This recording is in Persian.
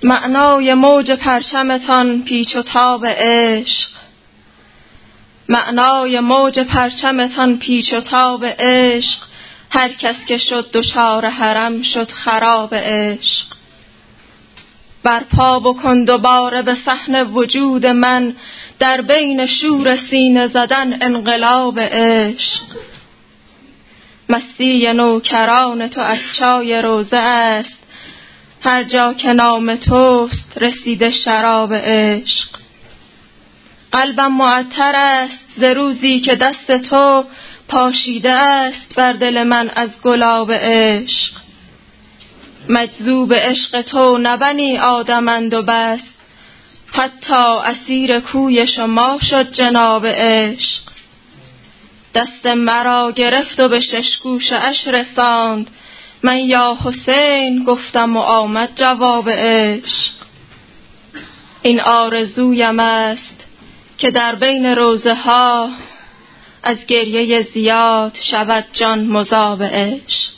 معنای موج پرچمتان پیچ و تاب عشق، معنای موج پرچمتان پیچ و تاب عشق. هر کس که شد دچار حرم شد خراب عشق. برپا بکن دوباره به صحن وجود من، در بین شور سینه زدن انقلاب عشق. مستی نوکران تو از چای روزه است، هر جا که نام توست رسیده شراب عشق. قلبم معطر است ز روزی که دست تو پاشیده است بر دل من از گلاب عشق. مجذوب عشق تو نه بنی آدمند و بس، حتی اسیر کوی شما شد جناب عشق. دست مرا گرفت و به شش گوشه اش رساند، من یا حسین گفتم و آمد جواب عشق. این آرزویم است که در بین روضه ها از گریه زیاد شود جان مذاب عشق.